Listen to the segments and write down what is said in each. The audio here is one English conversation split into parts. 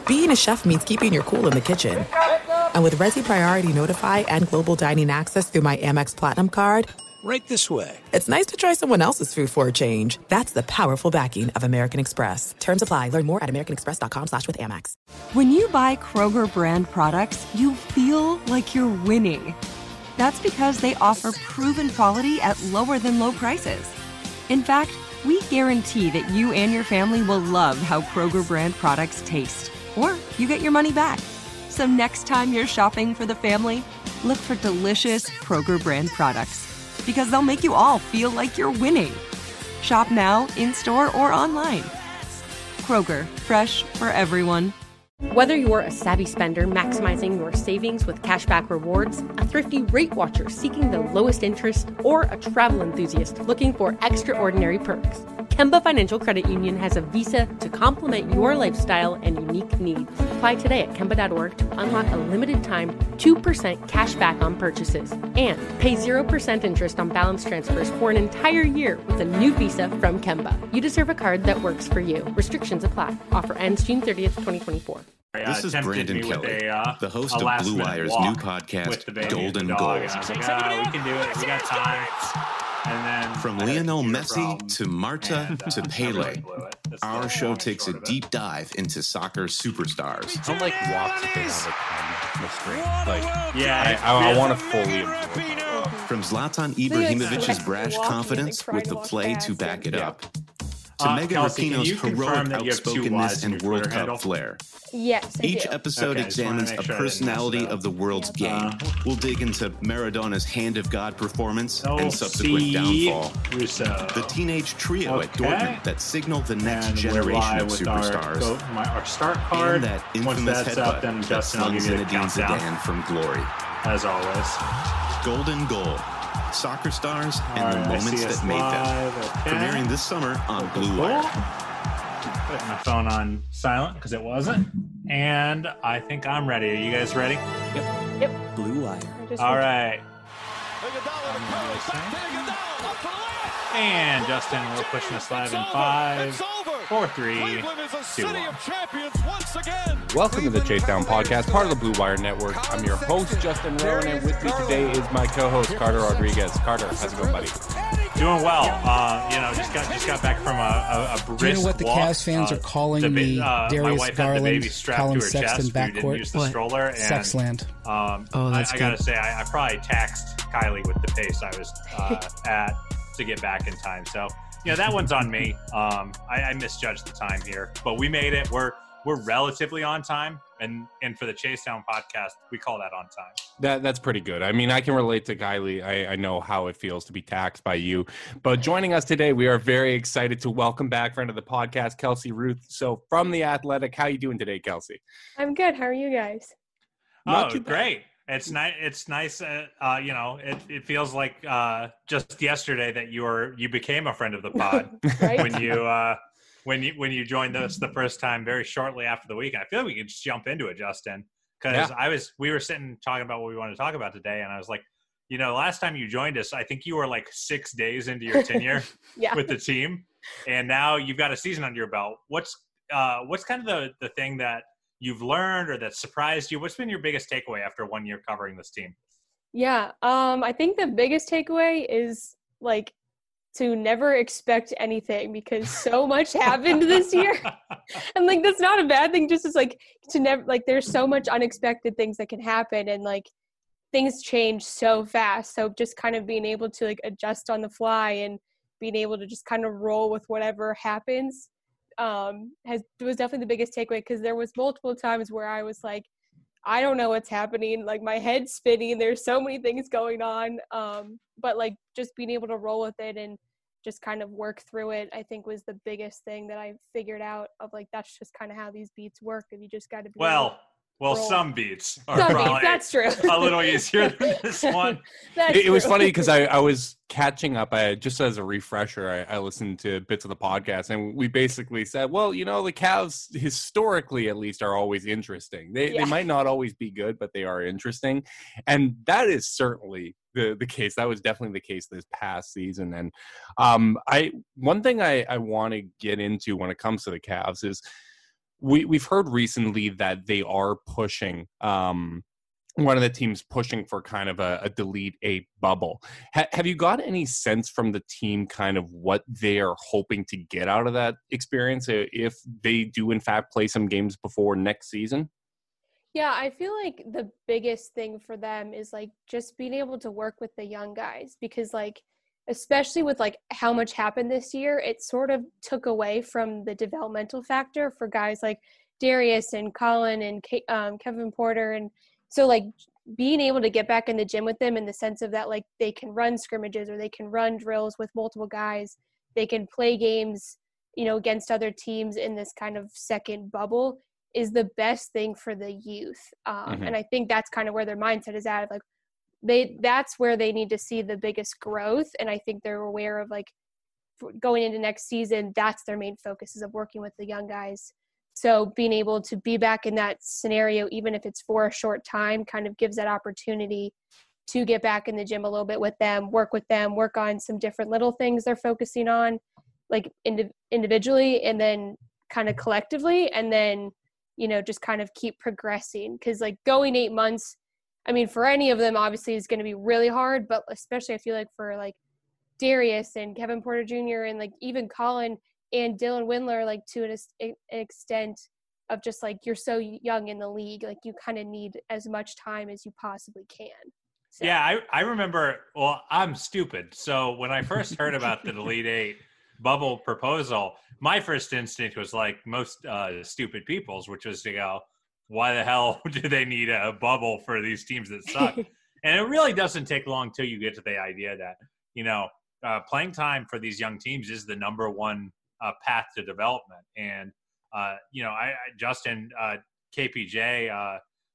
being a chef means keeping your cool in the kitchen. And with Resi Priority Notify and Global Dining Access through my Amex Platinum card, Right this way. it's nice to try someone else's food for a change. That's the powerful backing of American Express. Terms apply. Learn more at americanexpress.com/withAmex. When you buy Kroger brand products, you feel like you're winning. That's because they offer proven quality at lower than low prices. In fact, we guarantee that you and your family will love how Kroger brand products taste, or you get your money back. So next time you're shopping for the family, look for delicious Kroger brand products, because they'll make you all feel like you're winning. Shop now, in-store, or online. Kroger, fresh for everyone. Whether you're a savvy spender maximizing your savings with cashback rewards, a thrifty rate watcher seeking the lowest interest, or a travel enthusiast looking for extraordinary perks, Kemba Financial Credit Union has a visa to complement your lifestyle and unique needs. Apply today at Kemba.org to unlock a limited time 2% cash back on purchases and pay 0% interest on balance transfers for an entire year with a new visa from Kemba. You deserve a card that works for you. Restrictions apply. Offer ends June 30th, 2024. This is Brandon Kelly, the host of Blue Wire's new podcast, Golden Goal. I was like, we can do it. We got time. And then From Lionel Messi to Marta to Pele, our show takes a deep dive into soccer superstars. Don't walk things on the screen. yeah, I want to fully absorb. From Zlatan Ibrahimovic's brash confidence with the play to back it up, to Megan Kelsey, can Rapinoe's you confirm heroic that you have 2 outspokenness Ys in and your World Twitter handle? Cup flair. Yes, I Each do. episode Okay, I just wanna examines make a sure I didn't mess personality it up. of the world's game. We'll dig into Maradona's hand of God performance and subsequent Steve downfall. Russo. The teenage trio at Okay. Dortmund that signaled the next And we're generation live of with superstars. our start card. And that Once infamous that's up, headbutt then that Justin, I'll slung give you the Zinedine countdown, Zidane from glory. as always. Golden Goal. Soccer stars and All the right, I moments see us that made them. live. Okay. Premiering this summer on Blue Cool. Wire. Put my phone on silent because it wasn't. And I think I'm ready. Are you guys ready? Blue Wire. All right. And Justin, we're pushing this live in 5, 4, 3, 2, 1. Welcome to the Chase Down Podcast, part of the Blue Wire Network. I'm your host, Justin Rowan, and with me today is my co-host, Carter Rodriguez. Carter, how's it going, buddy? Doing well. Just got back from a brisk Do you know what the walk. Cavs fans are calling the my Darius wife had the baby Garland, strapped Colin to her Sexton chest. We didn't backcourt? use the What? stroller. And, Sexland. that's I gotta good. say, I probably taxed Kylie with the pace I was at to get back in time. So, that one's on me. I misjudged the time here, but we made it. We're relatively on time, and for the Chase Down podcast, we call that on time. That's pretty good. I mean, I can relate to Kylie. I know how it feels to be taxed by you. But joining us today, we are very excited to welcome back friend of the podcast, Kelsey Ruth. So from The Athletic, how you doing today, Kelsey? I'm good. How are you guys? Not too bad. Great. It's nice. It's nice. It feels like just yesterday that you became a friend of the pod Right? when you joined us the first time, very shortly after the weekend. I feel like we could just jump into it, Justin, because we were sitting talking about what we wanted to talk about today, and I was like, last time you joined us, I think you were like 6 days into your tenure Yeah. with the team, and now you've got a season under your belt. What's kind of the thing that you've learned or that surprised you? What's been your biggest takeaway after 1 year covering this team? Yeah. I think the biggest takeaway is to never expect anything, because so much happened this year. And that's not a bad thing. Just as to never, there's so much unexpected things that can happen, and things change so fast. So just kind of being able to adjust on the fly and being able to just kind of roll with whatever happens was definitely the biggest takeaway, because there was multiple times where I was like, I don't know what's happening, my head's spinning, there's so many things going on, but just being able to roll with it and just kind of work through it, I think was the biggest thing that I figured out of that's just kind of how these beats work, and you just got to be Well, roll. some beats are Some probably beats, that's true. a little easier than this one. It was true. funny because I was catching up. Just as a refresher, I listened to bits of the podcast, and we basically said, well, the Cavs, historically at least, are always interesting. They might not always be good, but they are interesting. And that is certainly the case. That was definitely the case this past season. And one thing I want to get into when it comes to the Cavs is we've heard recently that they are pushing one of the teams pushing for kind of a Delete 8 bubble. Have you got any sense from the team kind of what they are hoping to get out of that experience if they do in fact play some games before next season? Yeah, I feel like the biggest thing for them is like just being able to work with the young guys, because like especially with like how much happened this year, it sort of took away from the developmental factor for guys like Darius and Colin and Kevin Porter. And so like being able to get back in the gym with them in the sense of that, like they can run scrimmages or they can run drills with multiple guys. They can play games, you know, against other teams in this kind of second bubble is the best thing for the youth. And I think that's kind of where their mindset is at. Like that's where they need to see the biggest growth. And I think they're aware of like going into next season, that's their main focus is of working with the young guys. So being able to be back in that scenario, even if it's for a short time, kind of gives that opportunity to get back in the gym a little bit with them, work on some different little things they're focusing on, like individually and then kind of collectively, and then, you know, just kind of keep progressing. Because like going 8 months, I mean, for any of them, obviously is going to be really hard, but especially I feel like for like Darius and Kevin Porter Jr. and like even Colin and Dylan Windler, like to an extent of just like you're so young in the league, like you kind of need as much time as you possibly can. So. Yeah, I remember, well, I'm stupid. So when I first heard about the Elite 8 bubble proposal, my first instinct was like most stupid people's, which was to go, why the hell do they need a bubble for these teams that suck? And it really doesn't take long till you get to the idea that, you know, playing time for these young teams is the number one path to development. And, you know, Justin KPJ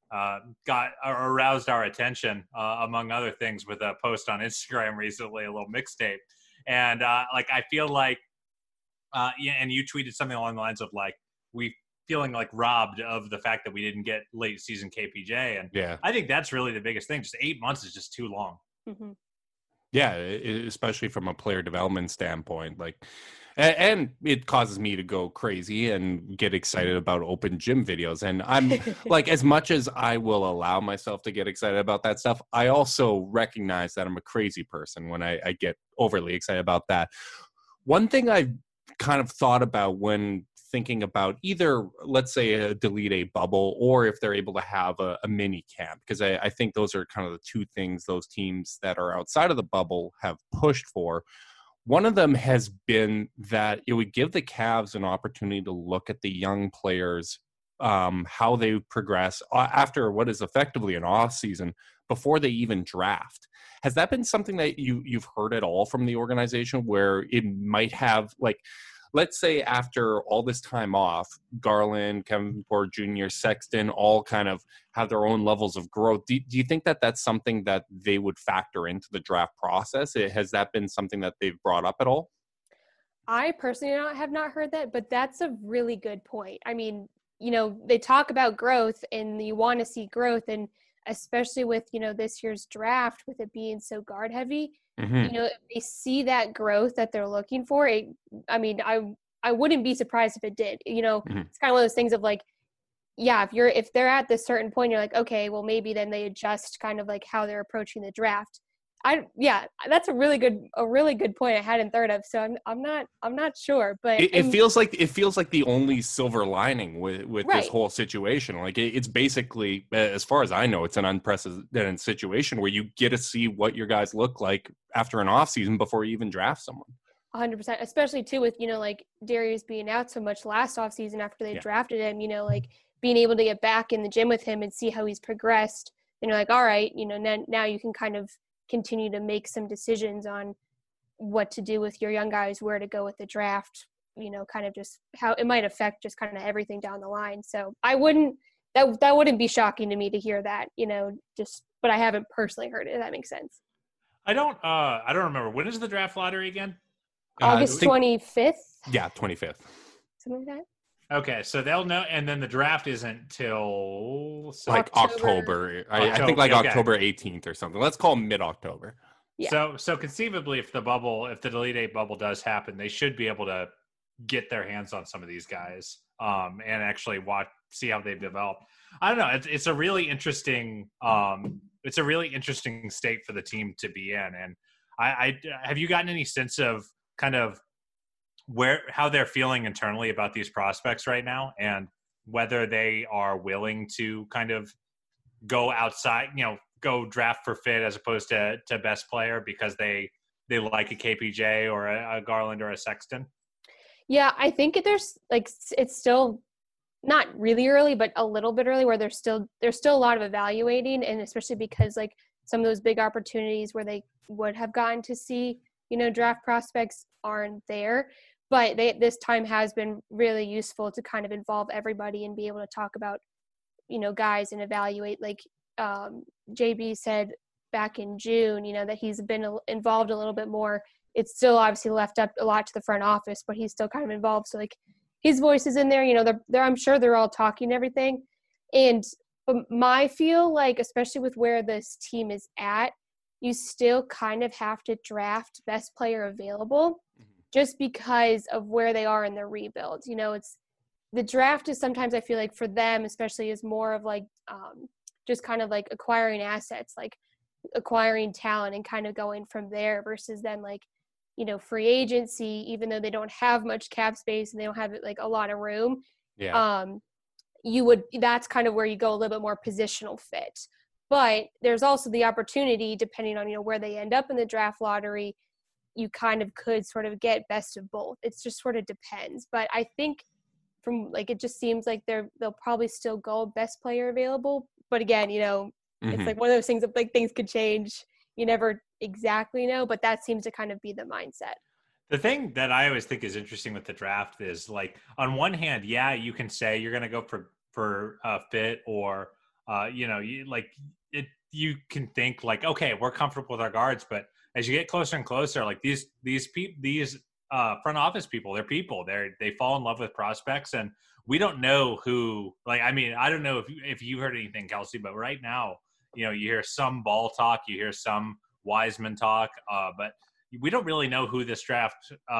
got aroused our attention, among other things, with a post on Instagram recently, a little mixtape. And like, I feel like, yeah, and you tweeted something along the lines of like, we feeling like robbed of the fact that we didn't get late season KPJ. And yeah, I think that's really the biggest thing. Just 8 months is just too long. Mm-hmm. Yeah, especially from a player development standpoint. Like, and it causes me to go crazy and get excited about open gym videos. And I'm like, as much as I will allow myself to get excited about that stuff, I also recognize that I'm a crazy person when I get overly excited about that. One thing I've kind of thought about when thinking about either, let's say, a Delete 8 bubble, or if they're able to have a mini camp, because I think those are kind of the two things those teams that are outside of the bubble have pushed for. One of them has been that it would give the Cavs an opportunity to look at the young players, how they progress after what is effectively an off season before they even draft. Has that been something that you've heard at all from the organization, where it might have, like, let's say after all this time off, Garland, Kevin Porter Jr., Sexton all kind of have their own levels of growth. Do you think that that's something that they would factor into the draft process? Has that been something that they've brought up at all? I personally have not heard that, but that's a really good point. I mean, you know, they talk about growth and you want to see growth, and especially with, you know, this year's draft, with it being so guard heavy, you know, if they see that growth that they're looking for, I mean, I wouldn't be surprised if it did. You know, it's kind of one of those things of like, yeah, if they're at this certain point, you're like, okay, well, maybe then they adjust kind of like how they're approaching the draft. Yeah, that's a really good point I hadn't thought of. So I'm not sure, but it feels like the only silver lining with right. This whole situation. Like it's basically, as far as I know, it's an unprecedented situation where you get to see what your guys look like after an off season before you even draft someone. 100%, especially too with, you know, like Darius being out so much last off season after they drafted him, you know, like being able to get back in the gym with him and see how he's progressed. And you're like, all right, you know, now you can kind of continue to make some decisions on what to do with your young guys, where to go with the draft, you know, kind of just how it might affect just kind of everything down the line. So that wouldn't be shocking to me to hear that, you know, but I haven't personally heard it, if that makes sense. I don't remember. When is the draft lottery again? August 25th? Yeah, 25th. Something like that. Okay, so they'll know, and then the draft isn't till like October. I think like okay. October 18th or something. Let's call mid-October. Yeah. So conceivably, if the Delete 8 bubble does happen, they should be able to get their hands on some of these guys and actually see how they've developed. I don't know. It's a really interesting state for the team to be in. And I have you gotten any sense of kind of how they're feeling internally about these prospects right now, and whether they are willing to kind of go outside, go draft for fit as opposed to best player because they like a KPJ or a Garland or a Sexton? Yeah, I think there's it's still not really early, but a little bit early, where there's still a lot of evaluating, and especially because like some of those big opportunities where they would have gotten to see, draft prospects aren't there. But this time has been really useful to kind of involve everybody and be able to talk about, guys and evaluate. Like JB said back in June, that he's been involved a little bit more. It's still obviously left up a lot to the front office, but he's still kind of involved. So like his voice is in there, I'm sure they're all talking and everything. But I feel like, especially with where this team is at, you still kind of have to draft best player available just because of where they are in their rebuild. It's the draft is sometimes, I feel like for them especially, is more of like just kind of like acquiring assets, like acquiring talent and kind of going from there, versus then like, free agency, even though they don't have much cap space and they don't have like a lot of room. Yeah. That's kind of where you go a little bit more positional fit. But there's also the opportunity, depending on, where they end up in the draft lottery, you kind of could sort of get best of both. It's just sort of depends. But I think it just seems like they'll probably still go best player available. But again, it's like one of those things that like things could change. You never exactly know, but that seems to kind of be the mindset. The thing that I always think is interesting with the draft is, like, on one hand, yeah, you can say you're going to go for fit, or you can think like, okay, we're comfortable with our guards, but as you get closer and closer, like these front office people, they fall in love with prospects, and we don't know who. Like, I mean, I don't know if you heard anything, Kelsey, but right now, you hear some Ball talk, you hear some Wiseman talk, but we don't really know who in this draft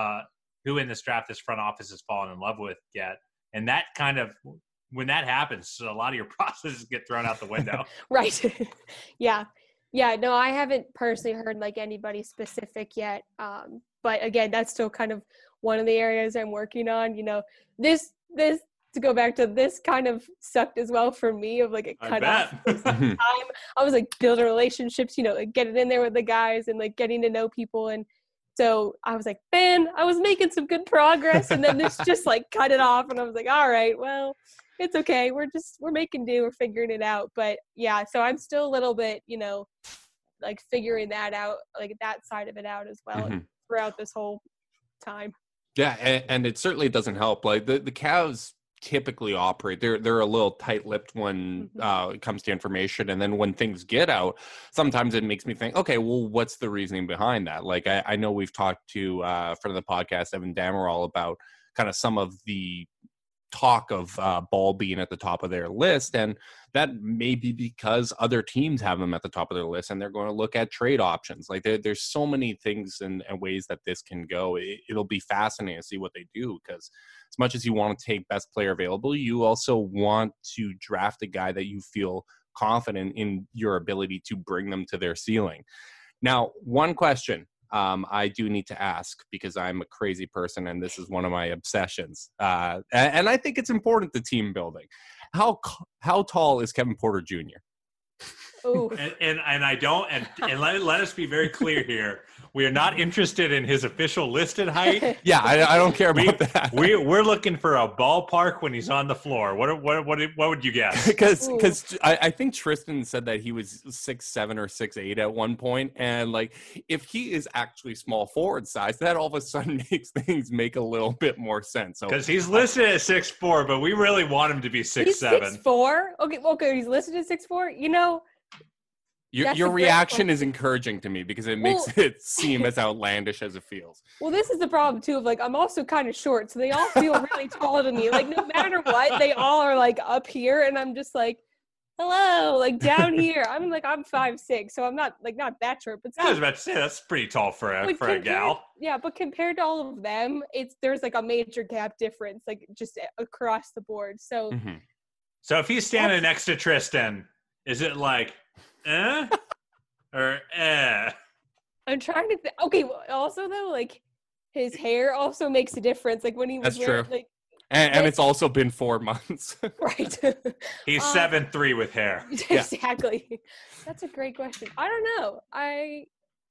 this front office has fallen in love with yet. And that kind of, when that happens, a lot of your processes get thrown out the window. Right. Yeah. No, I haven't personally heard like anybody specific yet. But again, that's still kind of one of the areas I'm working on. This to go back to this kind of sucked as well for me, of like it cut off time. I was like building relationships, like getting in there with the guys and like getting to know people. And so I was like, man, I was making some good progress. And then this just like cut it off. And I was like, all right, well, it's okay. We're making do. We're figuring it out. But yeah, so I'm still a little bit, like figuring that out, like that side of it out as well throughout this whole time. Yeah. And it certainly doesn't help. Like the Cavs typically operate, they're a little tight-lipped when it comes to information, and then when things get out, sometimes it makes me think, okay, well, what's the reasoning behind that? Like I know we've talked to friend of the podcast, Evan Damerol, about kind of some of the talk of Ball being at the top of their list, and that may be because other teams have them at the top of their list and they're going to look at trade options. Like there's so many things and ways that this can go. It'll be fascinating to see what they do, because as much as you want to take best player available, you also want to draft a guy that you feel confident in your ability to bring them to their ceiling. Now, one question I do need to ask, because I'm a crazy person and this is one of my obsessions. And I think it's important to team building. How tall is Kevin Porter Jr.? And I don't, and let us be very clear here. We are not interested in his official listed height. Yeah, I don't care about that. We're looking for a ballpark when he's on the floor. What would you guess? Because I think Tristan said that he was 6'7" or 6'8" at one point, and like if he is actually small forward size, that all of a sudden makes things make a little bit more sense. Because he's listed at 6'4", but we really want him to be 6'7". He's 6'4"? Okay, he's listed at 6'4". Your reaction is encouraging to me, because it makes it seem as outlandish as it feels. Well, this is the problem too, of like, I'm also kind of short, so they all feel really tall to me. Like no matter what, they all are like up here, and I'm just like, hello, like down here. I'm 5'6", so I'm not that short, but still, I was about to say that's pretty tall for a gal. Yeah, but compared to all of them, there's like a major gap difference, like just across the board. So, So if he's standing next to Tristan, is it like, or eh? I'm trying to think. Okay, well, also though, like his hair also makes a difference. Like when he was That's true. And it's also been 4 months. Right. He's 7'3" with hair. Exactly. Yeah. That's a great question. I don't know. I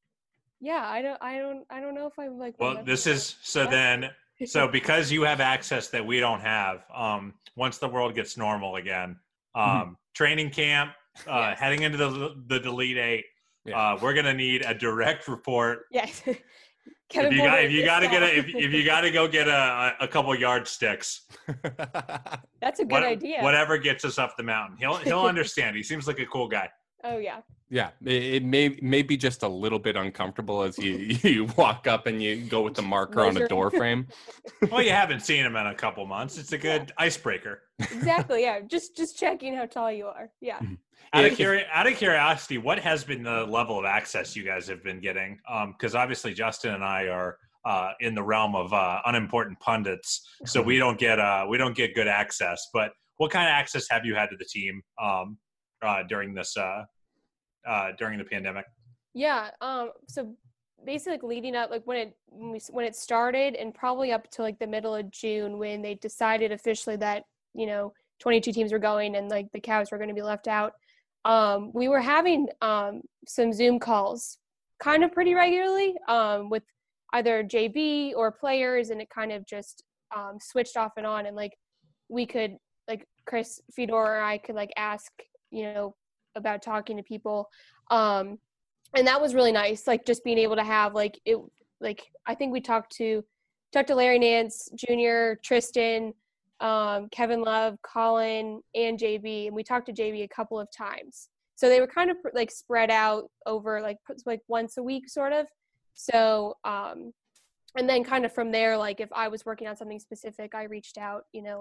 don't know if I'm like. Well, this is so because you have access that we don't have. Once the world gets normal again, training camp, heading into the Delete Eight, we're gonna need a direct report. Yes. If you gotta go get a couple yardsticks, that's a good idea. Whatever gets us up the mountain, he'll understand. He seems like a cool guy. Oh yeah. Yeah, it may be just a little bit uncomfortable as you walk up and you go with the marker on a door frame. Well, you haven't seen him in a couple months. It's a good icebreaker. Exactly. Yeah. Just checking how tall you are. Yeah. Out of curiosity, what has been the level of access you guys have been getting? Because obviously Justin and I are in the realm of unimportant pundits, so we don't get good access. But what kind of access have you had to the team during this during the pandemic? Yeah. So basically leading up, like when it started, and probably up to like the middle of June, when they decided officially that 22 teams were going and like the Cavs were going to be left out. We were having some Zoom calls kind of pretty regularly with either JB or players, and it kind of just switched off and on, and like we could, like Chris Fedor or I could like ask about talking to people, and that was really nice, like just being able to have like it, like I think we talked to Larry Nance Jr., Tristan, Kevin Love, Colin, and JB, and we talked to JB a couple of times. So they were kind of like spread out over like once a week sort of. So and then kind of from there, like if I was working on something specific, I reached out,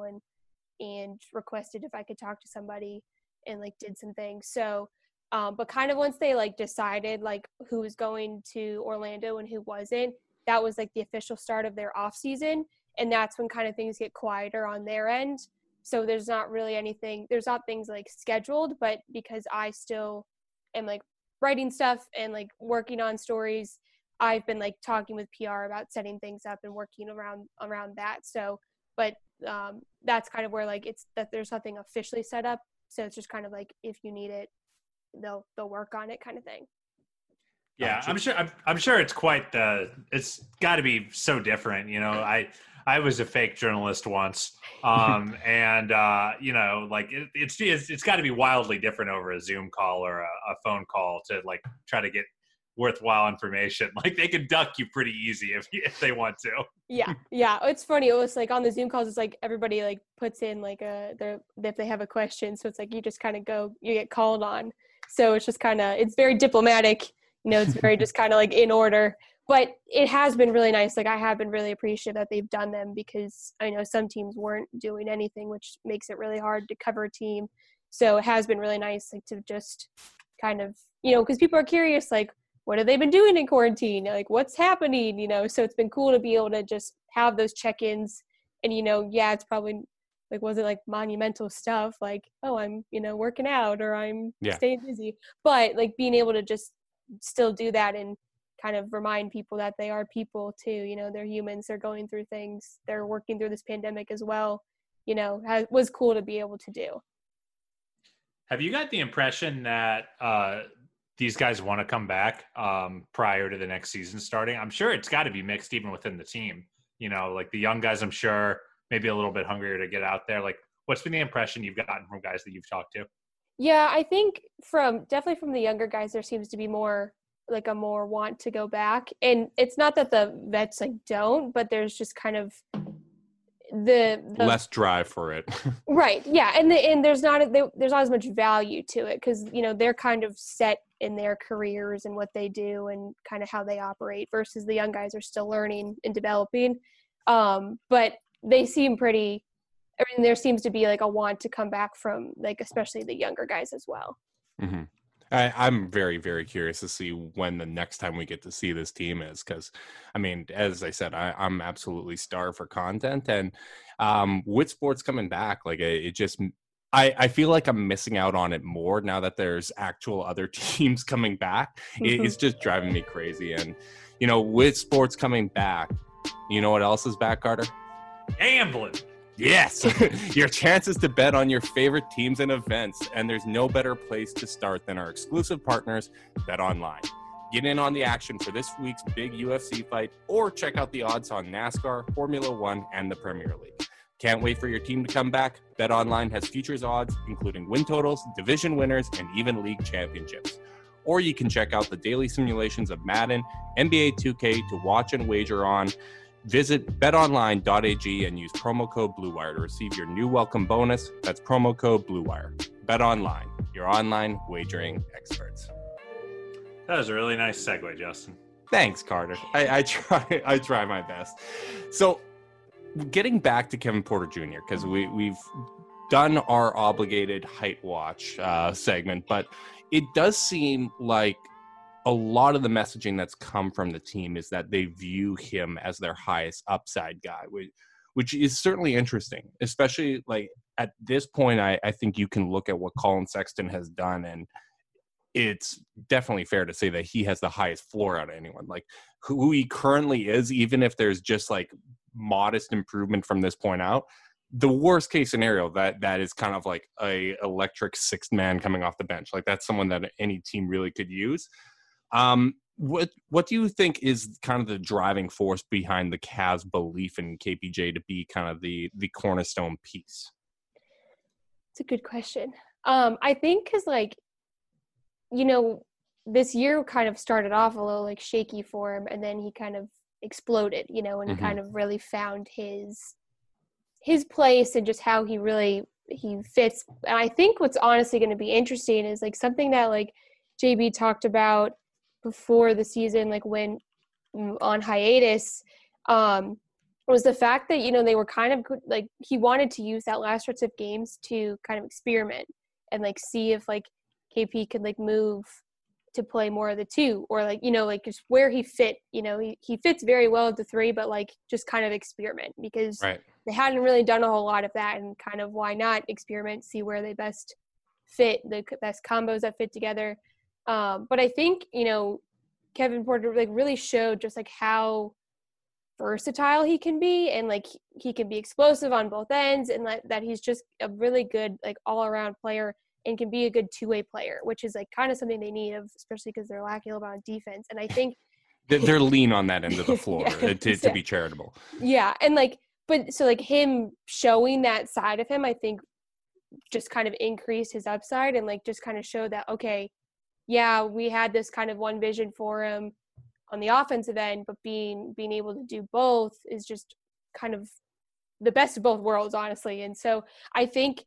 and requested if I could talk to somebody and like did some things. So but kind of once they like decided like who was going to Orlando and who wasn't, that was like the official start of their off season. And that's when kind of things get quieter on their end. So there's not really anything, there's not things like scheduled, but because I still am like writing stuff and like working on stories, I've been like talking with PR about setting things up and working around that. So, but that's kind of where like it's that there's nothing officially set up. So it's just kind of like, if you need it, they'll work on it kind of thing. Yeah, I'm sure it's it's got to be so different. I was a fake journalist once, and like it's got to be wildly different over a Zoom call or a phone call to like try to get worthwhile information. Like they can duck you pretty easy if they want to. Yeah, it's funny. It was like on the Zoom calls, it's like everybody like puts in like if they have a question, so it's like you just kind of you get called on. So it's just kind of, it's very diplomatic. It's very just kind of like in order. But it has been really nice. Like I have been really appreciative that they've done them, because I know some teams weren't doing anything, which makes it really hard to cover a team. So it has been really nice, like to just kind of, because people are curious, like, what have they been doing in quarantine? Like, what's happening? So it's been cool to be able to just have those check-ins. And, it's probably like, wasn't like monumental stuff like, oh, I'm, working out or I'm staying busy. But like being able to just still do that and kind of remind people that they are people too, they're humans, they're going through things, they're working through this pandemic as well, was cool to be able to do. Have you got the impression that these guys want to come back prior to the next season starting? I'm sure it's got to be mixed even within the team, like the young guys, I'm sure maybe a little bit hungrier to get out there. Like what's been the impression you've gotten from guys that you've talked to? Yeah, I think definitely from the younger guys, there seems to be more want to go back. And it's not that the vets like don't, but there's just kind of the less drive for it. Right. Yeah. And there's not as much value to it, because, they're kind of set in their careers and what they do and kind of how they operate, versus the young guys are still learning and developing. But they seem I mean, there seems to be like a want to come back from like especially the younger guys as well. Mm-hmm. I'm very, very curious to see when the next time we get to see this team is, because, I mean, as I said, I'm absolutely starved for content, and with sports coming back, like it just, I feel like I'm missing out on it more now that there's actual other teams coming back. It's just driving me crazy, and you know, with sports coming back, you know what else is back, Carter? Gambling. Yes, your chances to bet on your favorite teams and events, and there's no better place to start than our exclusive partners, BetOnline. Get in on the action for this week's big UFC fight, or check out the odds on NASCAR, Formula One, and the Premier League. Can't wait for your team to come back? BetOnline has futures odds, including win totals, division winners, and even league championships. Or you can check out the daily simulations of Madden, NBA 2K to watch and wager on. Visit betonline.ag and use promo code BlueWire to receive your new welcome bonus. That's promo code BlueWire. BetOnline, your online wagering experts. That was a really nice segue, Justin. Thanks, Carter. I try my best. So, getting back to Kevin Porter Jr., because we've done our obligated height watch segment, but it does seem like a lot of the messaging that's come from the team is that they view him as their highest upside guy, which is certainly interesting, especially like at this point. I think you can look at what Colin Sexton has done, and it's definitely fair to say that he has the highest floor out of anyone. Like who he currently is, even if there's just like modest improvement from this point out, the worst case scenario that is kind of like a electric sixth man coming off the bench. Like that's someone that any team really could use. What do you think is kind of the driving force behind the Cavs' belief in KPJ to be kind of the cornerstone piece? It's a good question. I think because like, you know, this year kind of started off a little like shaky for him, and then he kind of exploded, you know, and kind of really found his place and just how he fits. And I think what's honestly going to be interesting is like something that like JB talked about before the season, like when on hiatus, was the fact that, you know, they were kind of like, he wanted to use that last stretch of games to kind of experiment and like see if like KP could like move to play more of the two, or like, you know, like just where he fit, you know, he fits very well at the three, but like just kind of experiment, because they hadn't really done a whole lot of that, and kind of why not experiment, see where they best fit, the best combos that fit together. But I think, you know, Kevin Porter like really showed just like how versatile he can be, and like he can be explosive on both ends, and that he's just a really good like all around player and can be a good two-way player, which is like kind of something they need, especially because they're lacking a little bit on defense. And I think they're lean on that end of the floor to be charitable. Yeah. And like, but so like him showing that side of him, I think just kind of increased his upside, and like just kind of showed that, okay, yeah, we had this kind of one vision for him on the offensive end, but being able to do both is just kind of the best of both worlds, honestly. And so I think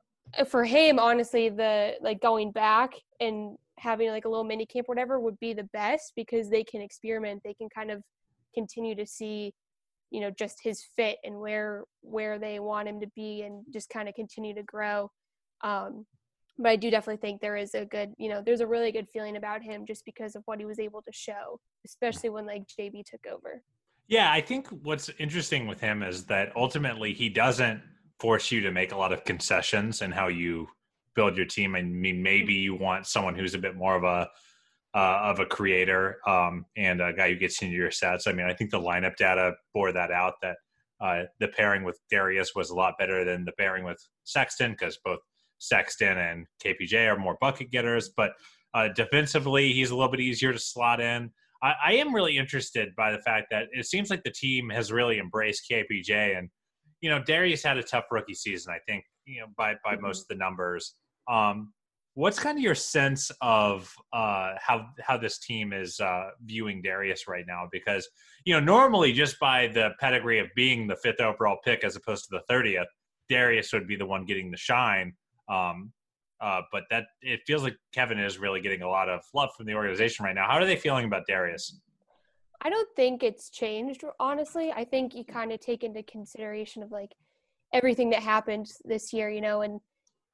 for him, honestly, the like going back and having like a little mini camp or whatever would be the best, because they can experiment, they can kind of continue to see, you know, just his fit and where they want him to be, and just kind of continue to grow. But I do definitely think there is a good, you know, there's a really good feeling about him just because of what he was able to show, especially when like JB took over. Yeah, I think what's interesting with him is that ultimately he doesn't force you to make a lot of concessions in how you build your team. I mean, maybe you want someone who's a bit more of a creator and a guy who gets into your sets. I mean, I think the lineup data bore that out, that the pairing with Darius was a lot better than the pairing with Sexton, because both Sexton and KPJ are more bucket getters, but defensively he's a little bit easier to slot in. I am really interested by the fact that it seems like the team has really embraced KPJ, and you know, Darius had a tough rookie season, I think, you know, by most of the numbers. What's kind of your sense of how this team is viewing Darius right now? Because, you know, normally just by the pedigree of being the 5th overall pick as opposed to the 30th, Darius would be the one getting the shine. But that it feels like Kevin is really getting a lot of love from the organization right now. How are they feeling about Darius? I don't think it's changed, honestly. I think you kind of take into consideration of like everything that happened this year, you know, and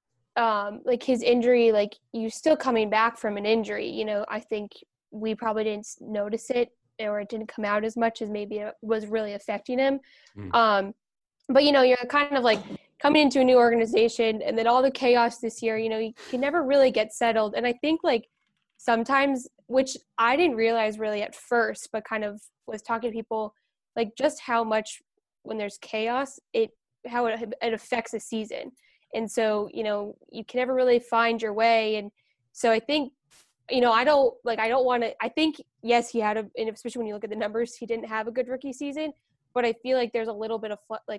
like his injury, like you still coming back from an injury, you know, I think we probably didn't notice it, or it didn't come out as much as maybe it was really affecting him. But, you know, you're kind of like coming into a new organization, and then all the chaos this year, you know, you can never really get settled. And I think like sometimes, which I didn't realize really at first, but kind of was talking to people, like just how much when there's chaos, how it affects a season. And so, you know, you can never really find your way. And so I think, you know, I don't want to, I think, yes, he had and especially when you look at the numbers, he didn't have a good rookie season, but I feel like there's a little bit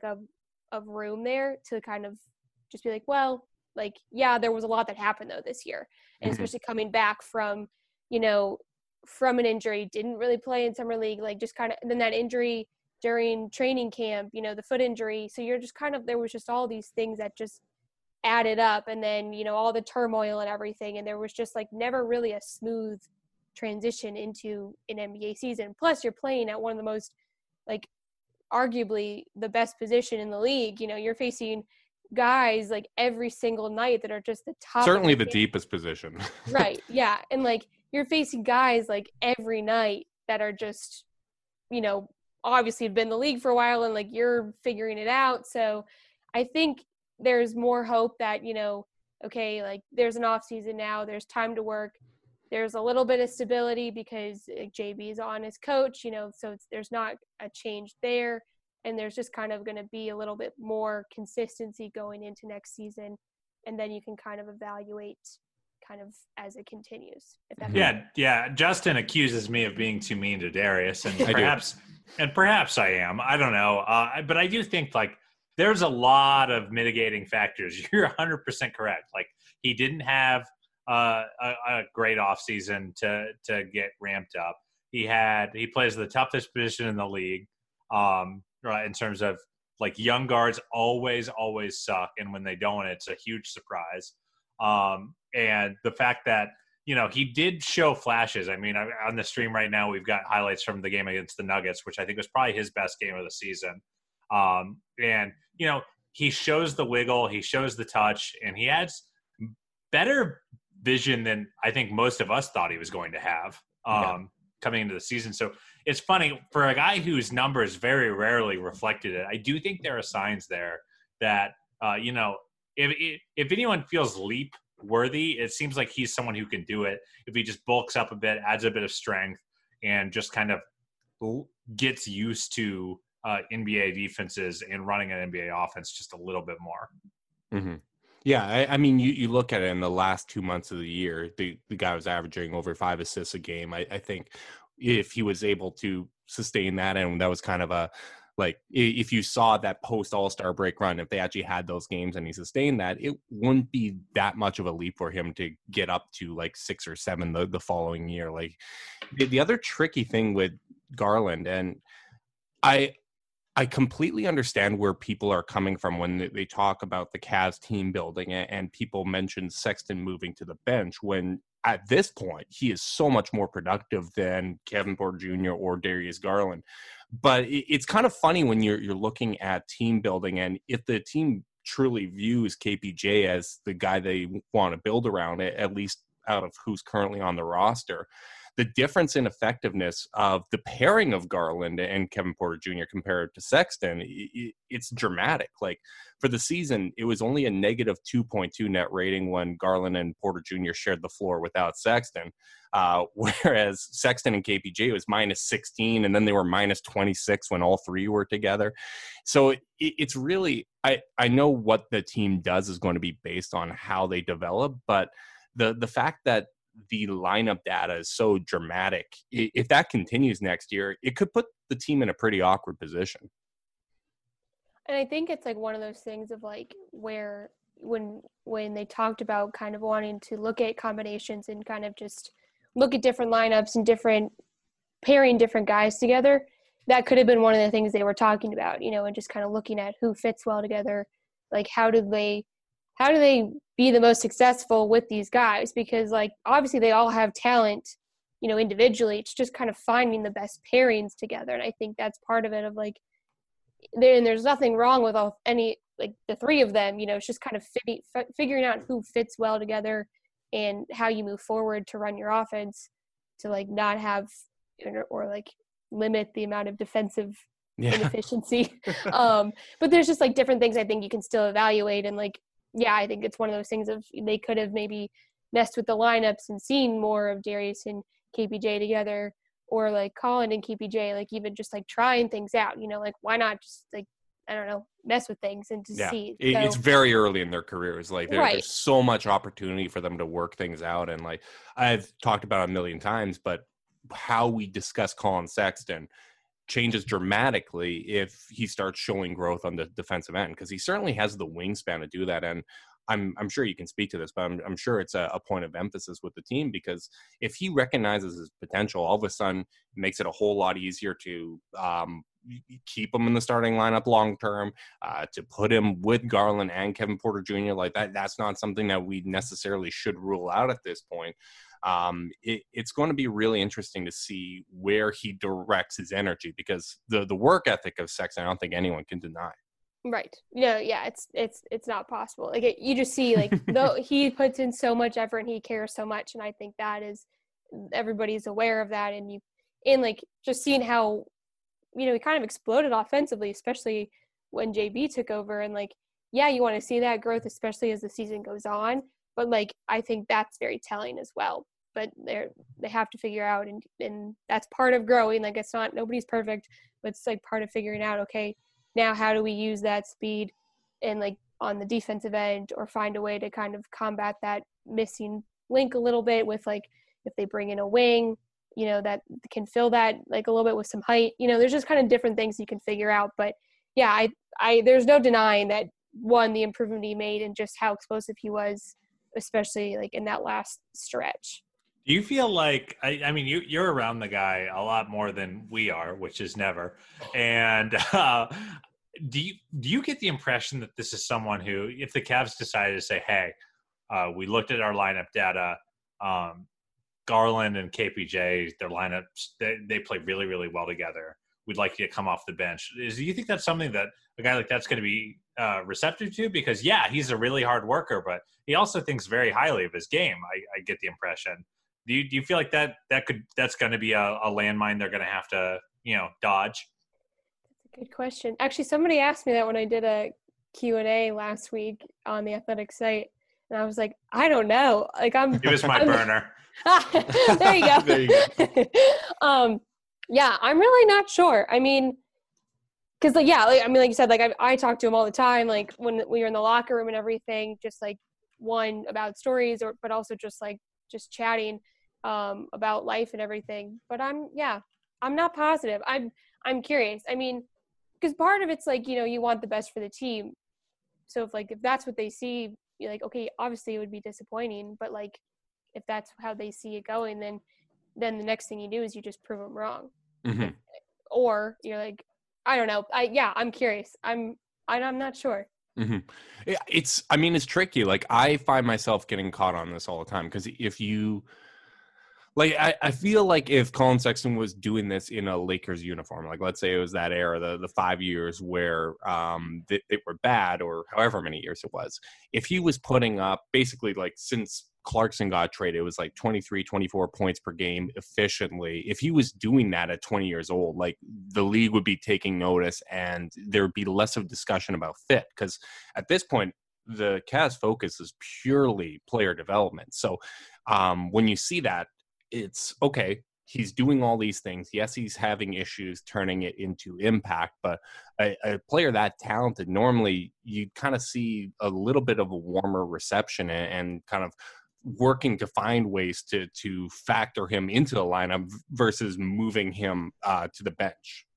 of room there to kind of just be like, well, like, yeah, there was a lot that happened though this year. And especially coming back from, you know, from an injury, didn't really play in summer league, like just kind of, and then that injury during training camp, you know, the foot injury. So you're just kind of, there was just all these things that just added up, and then, you know, all the turmoil and everything. And there was just like never really a smooth transition into an NBA season. Plus you're playing at one of the most, like, arguably the best position in the league. You know, you're facing guys like every single night that are just the top. Certainly the deepest position. Right. Yeah. And like you're facing guys like every night that are just, you know, obviously have been in the league for a while, and like you're figuring it out. So I think there's more hope that, you know, okay, like there's an off season now, there's time to work. There's a little bit of stability because JB is on as coach, you know, so there's not a change there. And there's just kind of going to be a little bit more consistency going into next season. And then you can kind of evaluate kind of as it continues. If that Yeah. Justin accuses me of being too mean to Darius, and perhaps I am. I don't know. But I do think like there's a lot of mitigating factors. You're 100% correct. Like he didn't have a great offseason to get ramped up. He plays the toughest position in the league. In terms of like young guards always suck, and when they don't, it's a huge surprise. And the fact that, you know, he did show flashes. I mean, on the stream right now, we've got highlights from the game against the Nuggets, which I think was probably his best game of the season. And, you know, he shows the wiggle, he shows the touch, and he has better vision than I think most of us thought he was going to have coming into the season. So it's funny, for a guy whose numbers very rarely reflected it, I do think there are signs there that, you know, if anyone feels leap worthy, it seems like he's someone who can do it if he just bulks up a bit, adds a bit of strength, and just kind of gets used to NBA defenses and running an NBA offense just a little bit more. Mm-hmm. Yeah, I mean, you look at it in the last 2 months of the year, the guy was averaging over 5 assists a game. I think if he was able to sustain that, and that was kind of a, like, if you saw that post All-Star break run, if they actually had those games and he sustained that, it wouldn't be that much of a leap for him to get up to like 6 or 7 the following year. Like the other tricky thing with Garland, and I completely understand where people are coming from when they talk about the Cavs team building, and people mention Sexton moving to the bench, when at this point he is so much more productive than Kevin Porter Jr. or Darius Garland. But it's kind of funny when you're looking at team building, and if the team truly views KPJ as the guy they want to build around, at least out of who's currently on the roster, the difference in effectiveness of the pairing of Garland and Kevin Porter Jr. compared to Sexton, it's dramatic. Like for the season, it was only a negative 2.2 net rating when Garland and Porter Jr. shared the floor without Sexton, whereas Sexton and KPJ was minus 16, and then they were minus 26 when all three were together. So it's really, I know what the team does is going to be based on how they develop, but the fact that the lineup data is so dramatic, if that continues next year, it could put the team in a pretty awkward position. And I think it's like one of those things of like where when they talked about kind of wanting to look at combinations and kind of just look at different lineups and different pairing different guys together, that could have been one of the things they were talking about, you know, and just kind of looking at who fits well together. Like how do they be the most successful with these guys? Because like obviously they all have talent, you know, individually. It's just kind of finding the best pairings together. And I think that's part of it, of like there's nothing wrong with any like the three of them, it's just kind of figuring out who fits well together and how you move forward to run your offense to like not have or like limit the amount of defensive inefficiency. But there's just like different things I think you can still evaluate. And like, I think it's one of those things of they could have maybe messed with the lineups and seen more of Darius and KPJ together, or like Colin and KPJ, like even just like trying things out, like why not just like, I don't know, mess with things and to see. So, it's very early in their careers. Like there's so much opportunity for them to work things out. And like I've talked about a million times, but how we discuss Colin Sexton changes dramatically if he starts showing growth on the defensive end, because he certainly has the wingspan to do that. And I'm sure you can speak to this, but I'm sure it's a point of emphasis with the team, because if he recognizes his potential, all of a sudden it makes it a whole lot easier to keep him in the starting lineup long term, to put him with Garland and Kevin Porter Jr. like that. That's not something that we necessarily should rule out at this point. It's going to be really interesting to see where he directs his energy, because the work ethic of Sexton, I don't think anyone can deny. Right. It's not possible. Like you just see like though he puts in so much effort and he cares so much, and I think that is everybody's aware of that. And like just seeing how he kind of exploded offensively, especially when JB took over, and like you want to see that growth, especially as the season goes on. But like I think that's very telling as well. But they have to figure out, and that's part of growing. Like it's not nobody's perfect, but it's like part of figuring out, okay, now how do we use that speed and like on the defensive end, or find a way to kind of combat that missing link a little bit with like if they bring in a wing, that can fill that like a little bit with some height. There's just kind of different things you can figure out. But I there's no denying that the improvement he made and just how explosive he was, especially like in that last stretch. Do you feel like, I mean, you're around the guy a lot more than we are, which is never. And do you get the impression that this is someone who, if the Cavs decided to say, hey, we looked at our lineup data, Garland and KPJ, their lineups, they play really, really well together. We'd like you to come off the bench. Do you think that's something that a guy like that's going to be receptive to? Because, he's a really hard worker, but he also thinks very highly of his game, I get the impression. Do you feel like that's going to be a landmine they're going to have to, dodge? That's a good question. Actually, somebody asked me that when I did a Q&A last week on the Athletic site, and I was like, I don't know. Like It was my burner. There you go. There you go. I'm really not sure. I mean, because like you said, like I talk to him all the time, like when we were in the locker room and everything, just like one about stories, but also just chatting about life and everything. But I'm not positive. I'm curious. I mean, because part of it's like, you want the best for the team. So if that's what they see, you're like, okay, obviously it would be disappointing, but like if that's how they see it going, then the next thing you do is you just prove them wrong. Mm-hmm. Or you're like, I don't know. I'm curious. I'm not sure. Mm-hmm. It's tricky. Like I find myself getting caught on this all the time, because if you like, I feel like if Colin Sexton was doing this in a Lakers uniform, like let's say it was that era, the 5 years where they were bad, or however many years it was, if he was putting up basically like since Clarkson got traded, it was like 23, 24 points per game efficiently. If he was doing that at 20 years old, like the league would be taking notice and there would be less of discussion about fit. Because at this point, the Cavs focus is purely player development. So when you see that, it's okay. He's doing all these things. Yes, he's having issues turning it into impact, but a player that talented, normally you kind of see a little bit of a warmer reception and kind of working to find ways to factor him into the lineup versus moving him to the bench.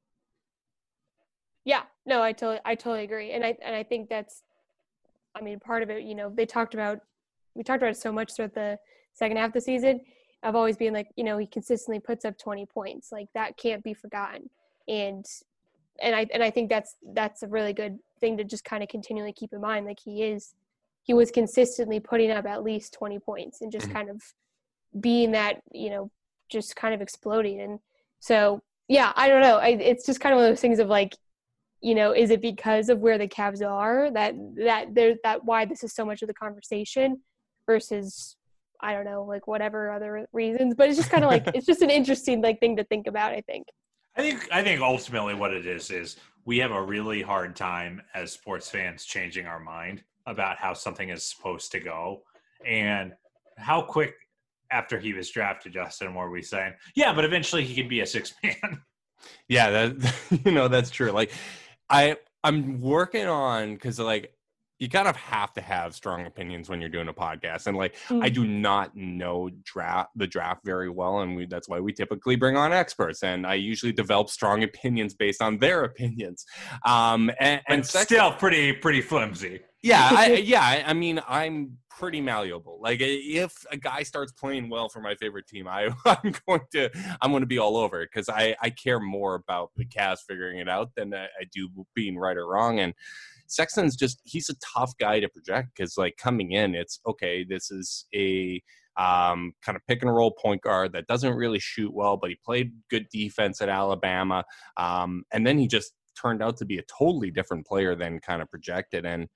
Yeah, no, I totally agree. And I think that's, I mean, part of it, we talked about it so much throughout the second half of the season. I've always been like, he consistently puts up 20 points. Like that can't be forgotten. And I think that's a really good thing to just kind of continually keep in mind. Like he was consistently putting up at least 20 points and just kind of being that, just kind of exploding. And so, I don't know. It's just kind of one of those things of like, is it because of where the Cavs are that why this is so much of the conversation versus, I don't know, like whatever other reasons, but it's just kind of like, it's just an interesting like thing to think about, I think. I think ultimately what it is we have a really hard time as sports fans changing our mind about how something is supposed to go. And how quick after he was drafted, Justin, were we saying, yeah, but eventually he can be a sixth man. Yeah, that's true. Like I'm working on, because like you kind of have to have strong opinions when you're doing a podcast. And like, I do not know the draft very well. And that's why we typically bring on experts. And I usually develop strong opinions based on their opinions. And still pretty flimsy. Yeah. I mean, I'm pretty malleable. Like if a guy starts playing well for my favorite team, I'm going to be all over it, because I care more about the Cavs figuring it out than I do being right or wrong. And Sexton's he's a tough guy to project, because like coming in, it's okay, this is a kind of pick and roll point guard that doesn't really shoot well, but he played good defense at Alabama. And then he just turned out to be a totally different player than kind of projected. And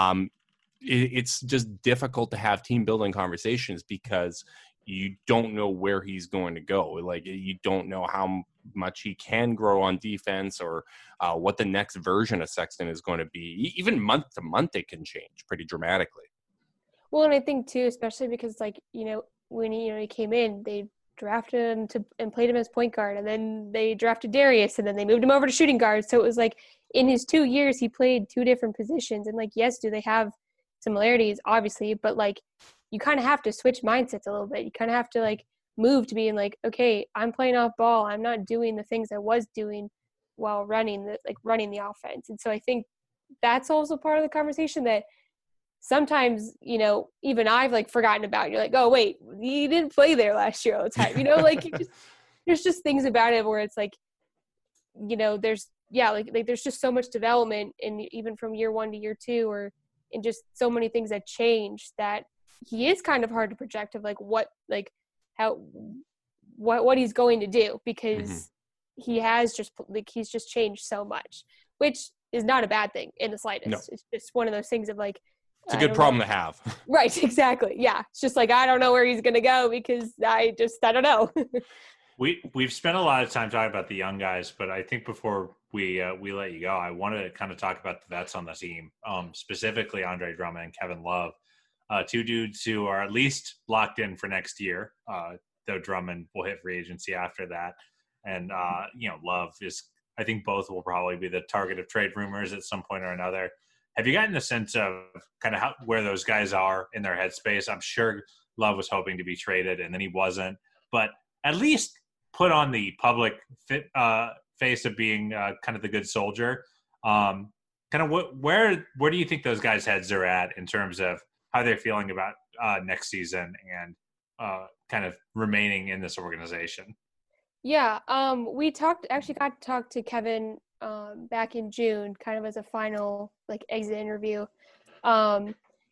it's just difficult to have team building conversations because you don't know where he's going to go. Like you don't know how much he can grow on defense, or what the next version of Sexton is going to be. Even month to month, it can change pretty dramatically. Well, and I think too, especially because like, when he came in, they drafted him and played him as point guard, and then they drafted Darius, and then they moved him over to shooting guard. So it was like in his 2 years, he played two different positions. And like, yes, do they have similarities? Obviously, but like you kind of have to switch mindsets a little bit. You kind of have to like move to being like, okay, I'm playing off ball. I'm not doing the things I was doing while running the offense. And so I think that's also part of the conversation that sometimes, even I've like forgotten about. You're like, oh wait, you didn't play there last year all the time. Like there's just things about it where it's like, there's there's just so much development, and even from year one to year two, or in just so many things that change, that he is kind of hard to project of like what he's going to do, because he has he's just changed so much, which is not a bad thing in the slightest. No. It's just one of those things of like, it's a good problem to have. Right. Exactly. Yeah. It's just like, I don't know where he's going to go, because I don't know. We've spent a lot of time talking about the young guys, but I think before we let you go, I wanted to kind of talk about the vets on the team, specifically Andre Drummond and Kevin Love, two dudes who are at least locked in for next year, though Drummond will hit free agency after that. And, Love is, I think both will probably be the target of trade rumors at some point or another. Have you gotten a sense of kind of where those guys are in their headspace? I'm sure Love was hoping to be traded and then he wasn't, but at least put on the public face of being kind of the good soldier. Kind of where do you think those guys' heads are at in terms of how they're feeling about next season and kind of remaining in this organization? Yeah, we got to talk to Kevin back in June, kind of as a final like exit interview, and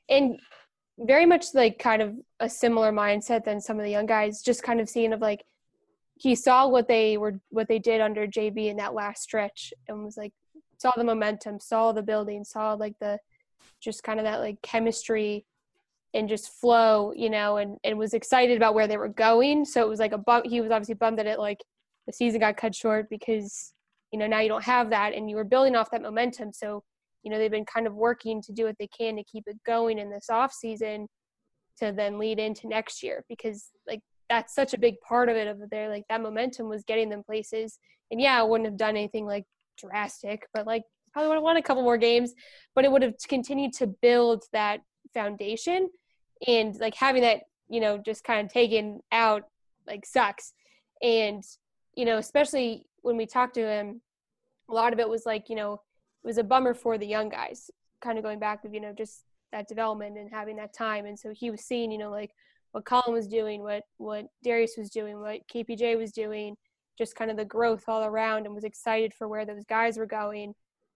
very much like kind of a similar mindset than some of the young guys. Just kind of seeing of like, he saw what they did under JB in that last stretch, and was like, saw the momentum, saw the building, saw like the just kind of that like chemistry and just flow, and was excited about where they were going. So it was like he was obviously bummed that the season got cut short, because now you don't have that, and you were building off that momentum. So they've been kind of working to do what they can to keep it going in this off season to then lead into next year, because like that's such a big part of it, of their like that momentum was getting them places. And yeah, I wouldn't have done anything like drastic, but like probably would have won a couple more games, but it would have continued to build that foundation. And like having that, just kind of taken out like sucks. And, especially when we talked to him, a lot of it was like, it was a bummer for the young guys, kind of going back of, just that development and having that time. And so he was seeing, like what Colin was doing, what Darius was doing, what KPJ was doing, just kind of the growth all around, and was excited for where those guys were going.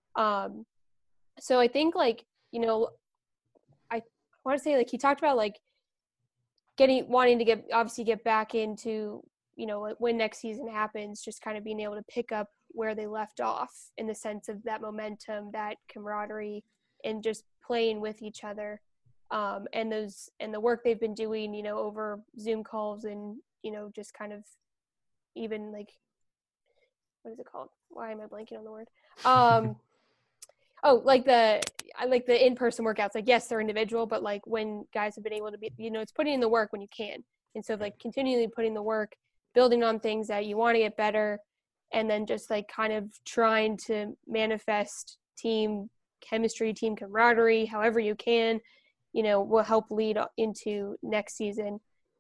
So I think like, I want to say like he talked about like wanting to get back into, when next season happens, just kind of being able to pick up where they left off in the sense of that momentum, that camaraderie, and just playing with each other. And the work they've been doing, you know, over Zoom calls and, you know, just kind of even like, what is it called? Why am I blanking on the word? Like the in-person workouts. Like, yes, they're individual, but like when guys have been able to be, you know, it's putting in the work when you can. And so like continually putting the work, building on things that you want to get better, and then just like kind of trying to manifest team chemistry, team camaraderie, however you can, you know, will help lead into next season.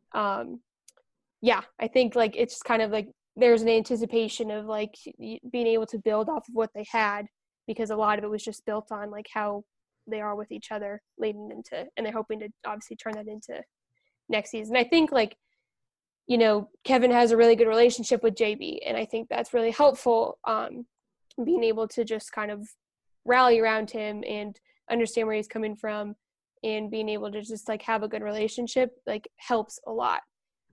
Yeah, I think like it's just kind of like there's an anticipation of like being able to build off of what they had, because a lot of it was just built on like how they are with each other leading into, and they're hoping to obviously turn that into next season. I think like, you know, Kevin has a really good relationship with JB, and I think that's really helpful, being able to just kind of rally around him and understand where he's coming from, and being able to just like have a good relationship like helps a lot.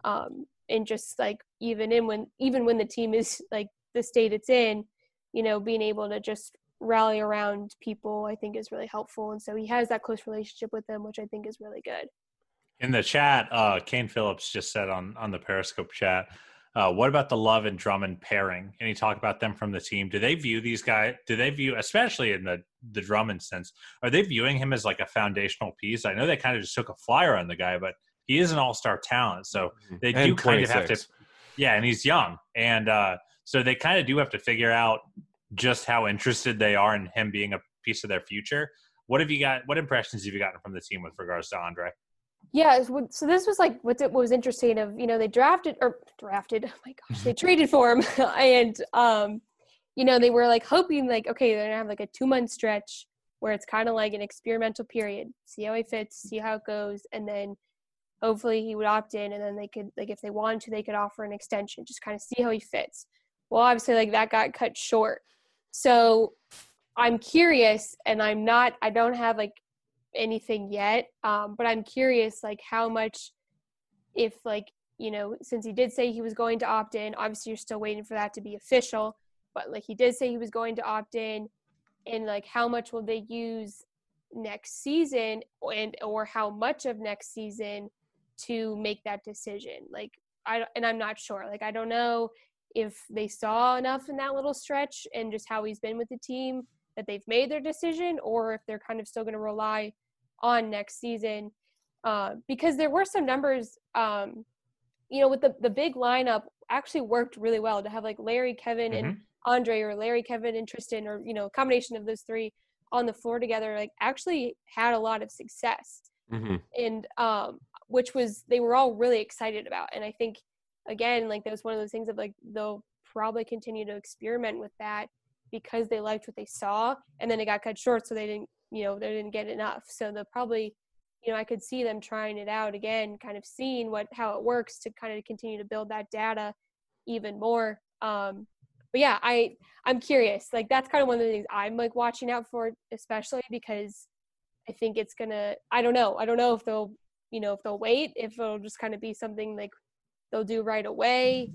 And just like even when the team is like the state it's in, you know, being able to just rally around people, I think is really helpful. And so he has that close relationship with them, which I think is really good. In the chat, Kane Phillips just said on the Periscope chat, what about the Love and Drummond pairing? Any talk about them from the team? Do they view these guys, especially in the Drummond sense, are they viewing him as like a foundational piece? I know they kind of just took a flyer on the guy, but he is an all-star talent. So they do kind of have to, and he's young. And so they kind of do have to figure out just how interested they are in him being a piece of their future. What impressions have you gotten from the team with regards to Andre? Yeah, so this was like what was interesting of, you know, they drafted, oh my gosh, they traded for him. And, you know, they were like hoping like, okay, they're going to have like a 2-month stretch where it's kind of like an experimental period, see how he fits, see how it goes. And then hopefully he would opt in, and then they could, like, if they wanted to, they could offer an extension, just kind of see how he fits. Well, obviously like that got cut short. So I'm curious, and I don't have like anything yet, but I'm curious like how much, if like, you know, since he did say he was going to opt in, obviously you're still waiting for that to be official, but like he did say he was going to opt in, and like how much will they use next season, or how much of next season to make that decision. Like I'm not sure, like I don't know if they saw enough in that little stretch and just how he's been with the team that they've made their decision, or if they're kind of still going to rely on next season, because there were some numbers, you know, with the big lineup actually worked really well to have like Larry, Kevin, and Andre, or Larry, Kevin, and Tristan, or, you know, a combination of those three on the floor together, like actually had a lot of success, and which was, they were all really excited about. And I think, again, like that was one of those things of like they'll probably continue to experiment with that because they liked what they saw, and then it got cut short, so they didn't get enough. So they'll probably, you know, I could see them trying it out again, kind of seeing how it works to kind of continue to build that data even more. But yeah, I'm curious. Like that's kind of one of the things I'm like watching out for, especially because I think it's gonna, I don't know if they'll, you know, if they'll wait, if it'll just kind of be something like they'll do right away.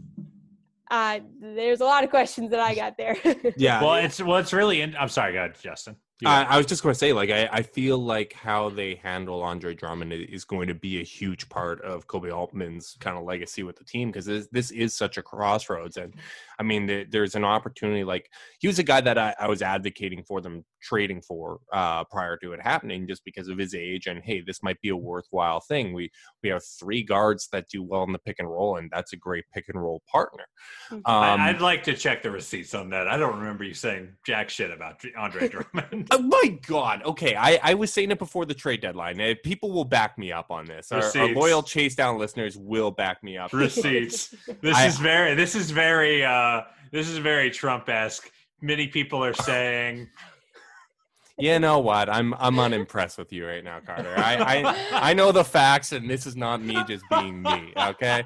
There's a lot of questions that I got there. Yeah. Well, it's really, I'm sorry, go ahead, Justin. I was just going to say, like, I feel like how they handle Andre Drummond is going to be a huge part of Kobe Altman's kind of legacy with the team, because this is such a crossroads. And I mean, there's an opportunity. Like, he was a guy that I was advocating for them trading for prior to it happening, just because of his age. And hey, this might be a worthwhile thing. We have 3 guards that do well in the pick and roll, and that's a great pick and roll partner. I'd like to check the receipts on that. I don't remember you saying jack shit about Andre Drummond. Oh my God. Okay. I was saying it before the trade deadline. People will back me up on this. Our loyal Chase Down listeners will back me up. Receipts. This is very Trump-esque. Many people are saying, you know what? I'm unimpressed with you right now, Carter. I know the facts, and this is not me just being me. Okay.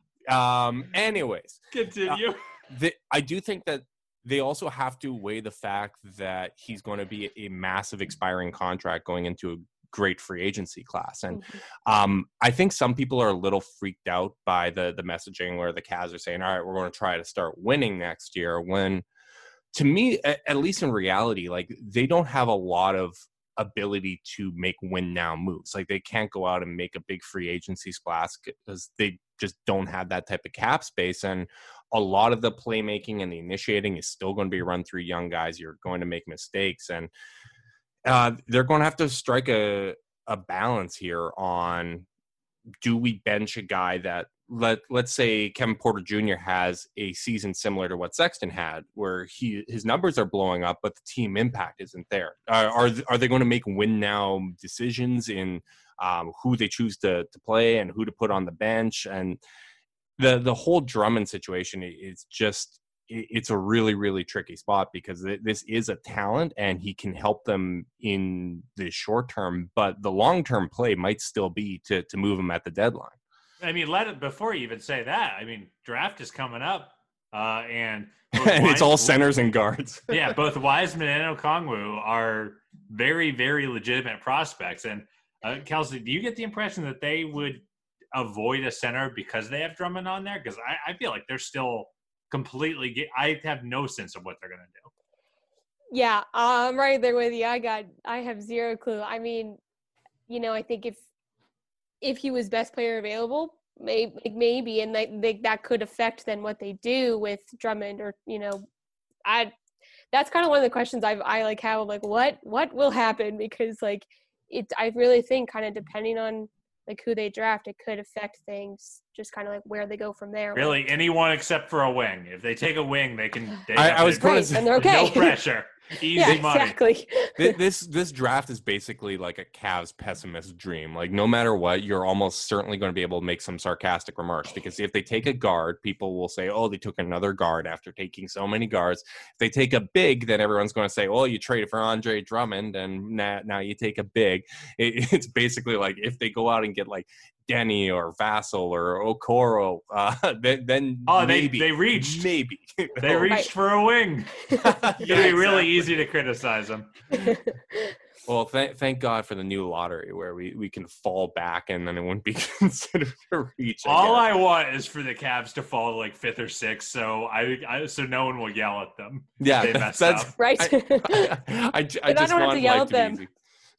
Anyways, continue. I do think that they also have to weigh the fact that he's going to be a massive expiring contract going into a great free agency class. And I think some people are a little freaked out by the messaging where the Cavs are saying, all right, we're going to try to start winning next year, when to me, at least in reality, like they don't have a lot of ability to make win now moves. Like they can't go out and make a big free agency splash because they just don't have that type of cap space. And a lot of the playmaking and the initiating is still going to be run through young guys. You're going to make mistakes, and they're going to have to strike a balance here on, do we bench a guy that, let's say Kevin Porter Jr. has a season similar to what Sexton had, where his numbers are blowing up, but the team impact isn't there. Are they going to make win now decisions in who they choose to play and who to put on the bench? And the whole Drummond situation is just, it's a really, really tricky spot, because this is a talent and he can help them in the short term, but the long-term play might still be to move him at the deadline. I mean, before you even say that, I mean, draft is coming up, and it's all centers and guards. Yeah, both Wiseman and Okongwu are very, very legitimate prospects. And Kelsey, do you get the impression that they would avoid a center because they have Drummond on there? Because I feel like they're still completely I have no sense of what they're going to do. Yeah, I'm right there with you. I have zero clue. I mean, you know, I think if he was best player available, maybe, and that could affect then what they do with Drummond, or, you know, that's kind of one of the questions I like have, like what will happen, because like I really think kind of depending on like who they draft, it could affect things, just kind of like where they go from there. Really, anyone except for a wing. If they take a wing, they can. I was going to say, and they're okay. No pressure. Easy money. Exactly. This draft is basically like a Cavs pessimist dream. Like no matter what, you're almost certainly going to be able to make some sarcastic remarks, because if they take a guard, people will say, oh, they took another guard after taking so many guards. If they take a big, then everyone's going to say, oh, you traded for Andre Drummond and now you take a big. It's basically like if they go out and get like Denny or Vassell or Okoro, then maybe they reached. Maybe they reached for a wing. It'd be really easy to criticize them. Well, thank God for the new lottery where we can fall back and then it wouldn't be considered a reach. I want is for the Cavs to fall to like 5th or 6th, so no one will yell at them. Yeah, that's right. I just don't want to yell at them.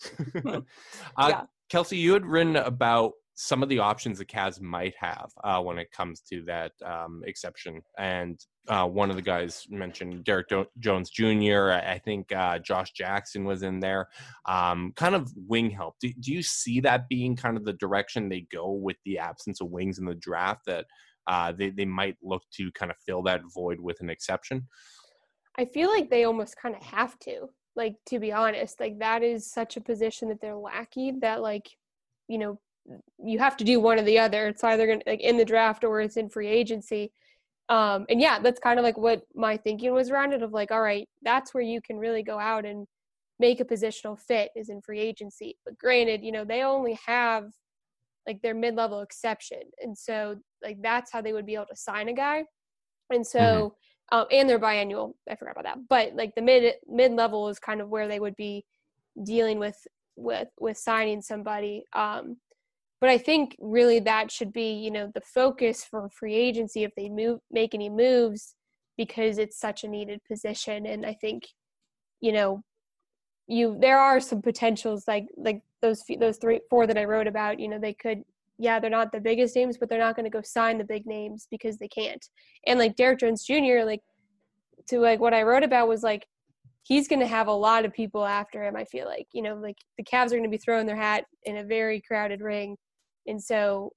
Yeah. Kelsey, you had written about some of the options the Cavs might have when it comes to that exception. And one of the guys mentioned Derek Jones Jr. I think Josh Jackson was in there. Kind of wing help. Do you see that being kind of the direction they go with the absence of wings in the draft, that they might look to kind of fill that void with an exception? I feel like they almost kind of have to. Like, to be honest, like that is such a position that they're lacking, that like, you know, you have to do one or the other. It's either going to like in the draft or it's in free agency. And yeah, that's kind of like what my thinking was around it, of like, all right, that's where you can really go out and make a positional fit, is in free agency. But granted, you know, they only have like their mid-level exception. And so like, that's how they would be able to sign a guy. And so, and they're biannual. I forgot about that. But like the mid-level is kind of where they would be dealing with signing somebody. But I think really that should be, you know, the focus for free agency if they make any moves, because it's such a needed position. And I think, you know, there are some potentials like those 4 that I wrote about. You know, they could, yeah, they're not the biggest names, but they're not going to go sign the big names because they can't. And like Derek Jones Jr., like to like what I wrote about was like, he's going to have a lot of people after him. I feel like, you know, like the Cavs are going to be throwing their hat in a very crowded ring. And so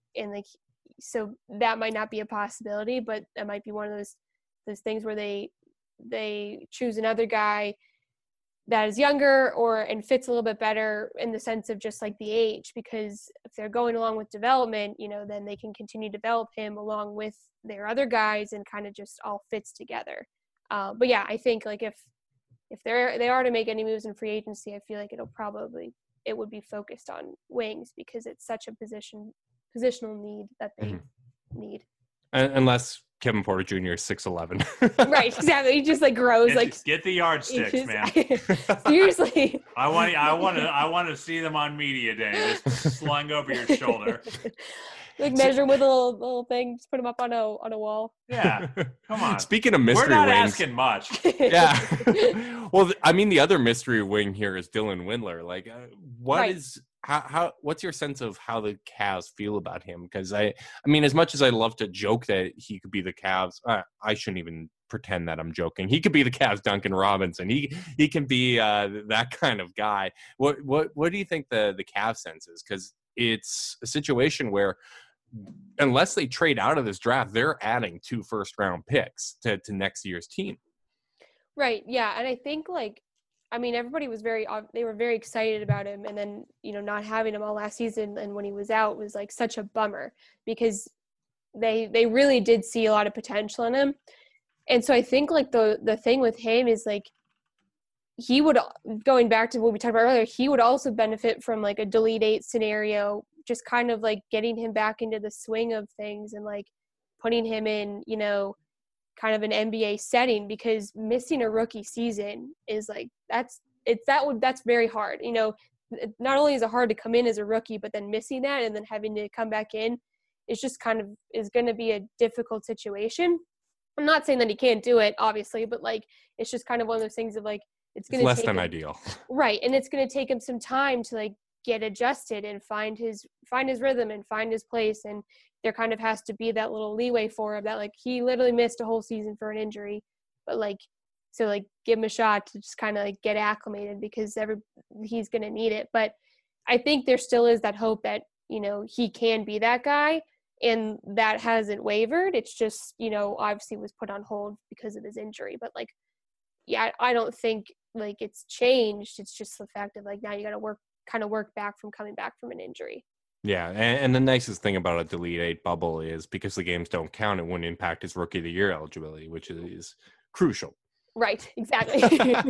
that might not be a possibility, but that might be one of those things where they choose another guy that is younger and fits a little bit better in the sense of just like the age, because if they're going along with development, you know, then they can continue to develop him along with their other guys and kind of just all fits together. But yeah, I think like if they are to make any moves in free agency, I feel like it would be focused on wings, because it's such a positional need that they need. Unless Kevin Porter Jr. is 6'11". Right, exactly. He just like grows get the yardsticks, man. Seriously. I want to see them on media day, just slung over your shoulder. Like measure with a little thing, just put them up on a wall. Yeah, come on. Speaking of mystery we're not wings, asking much. Yeah. Well, I mean, the other mystery wing here is Dylan Windler. Like, what's your sense of how the Cavs feel about him? Because I mean, as much as I love to joke that he could be the Cavs, I shouldn't even pretend that I'm joking. He could be the Cavs Duncan Robinson. He can be that kind of guy. What do you think the Cavs sense is? Because it's a situation where unless they trade out of this draft, they're adding 2 first-round picks to next year's team. Right. Yeah. And I think everybody was they were very excited about him. And then, not having him all last season and when he was out was like such a bummer because they really did see a lot of potential in him. And so I think like the thing with him is like, he would, going back to what we talked about earlier, he would also benefit from like a delete 8 scenario, just kind of like getting him back into the swing of things and like putting him in, kind of an NBA setting, because missing a rookie season is like, that's very hard. Not only is it hard to come in as a rookie, but then missing that and then having to come back in is just is going to be a difficult situation. I'm not saying that he can't do it, obviously, but like, it's just kind of one of those things of like, it's less than ideal. Right. And it's going to take him some time to like get adjusted and find his rhythm and find his place. And there kind of has to be that little leeway for him that like, he literally missed a whole season for an injury, but like, so like give him a shot to just kind of like get acclimated because he's going to need it. But I think there still is that hope that, he can be that guy, and that hasn't wavered. It's just, obviously was put on hold because of his injury, but like, yeah, I don't think like it's changed. It's just the fact of like, now you got to work back from coming back from an injury. Yeah, and the nicest thing about a delete 8 bubble is because the games don't count, it wouldn't impact his rookie of the year eligibility, which is crucial. Right, exactly.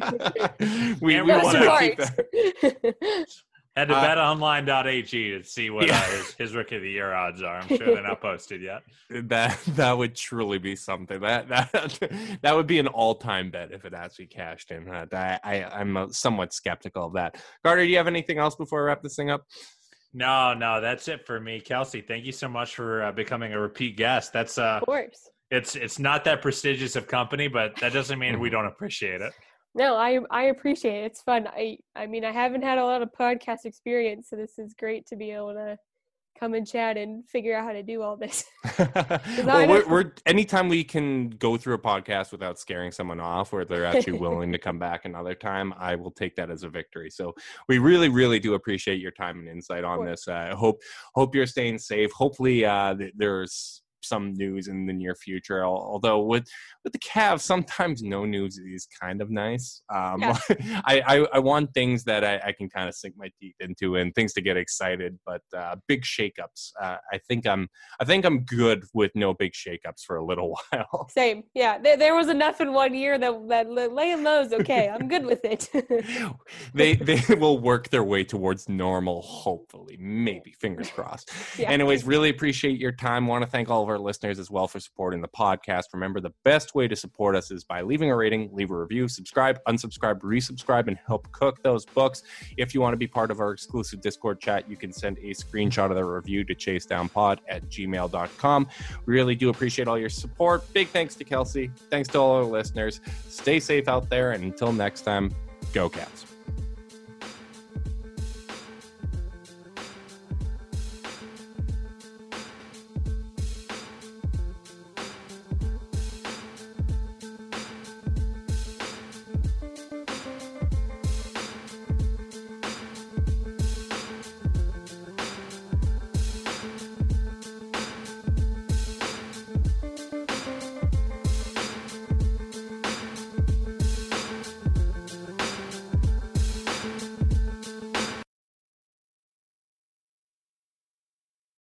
we want to keep that. Head to betonline.ag to see what his rookie of the year odds are. I'm sure they're not posted yet. That would truly be something. That would be an all-time bet if it actually cashed in. I'm somewhat skeptical of that. Carter, do you have anything else before I wrap this thing up? No, that's it for me. Kelsey, thank you so much for becoming a repeat guest. That's of course. It's not that prestigious of company, but that doesn't mean we don't appreciate it. No, I appreciate it. It's fun. I mean, I haven't had a lot of podcast experience, so this is great to be able to come and chat and figure out how to do all this. Well, we're anytime we can go through a podcast without scaring someone off, or they're actually willing to come back another time, I will take that as a victory. So we really, really do appreciate your time and insight on this. I hope you're staying safe. Hopefully there's some news in the near future, although with the Cavs, sometimes no news is kind of nice. I want things that I can kind of sink my teeth into and things to get excited, but big shakeups. I think I'm good with no big shakeups for a little while. Same. Yeah. There was enough in 1 year that laying low is okay. I'm good with it. They will work their way towards normal, hopefully, maybe, fingers crossed. Yeah. Anyways, really appreciate your time. Want to thank all of our listeners as well for supporting the podcast. Remember, the best way to support us is by leaving a rating, leave a review, subscribe, unsubscribe, resubscribe, and help cook those books. If you want to be part of our exclusive Discord chat, you can send a screenshot of the review to chasedownpod@gmail.com. We really do appreciate all your support. Big thanks to Kelsey. Thanks to all our listeners. Stay safe out there, and until next time, go Cavs.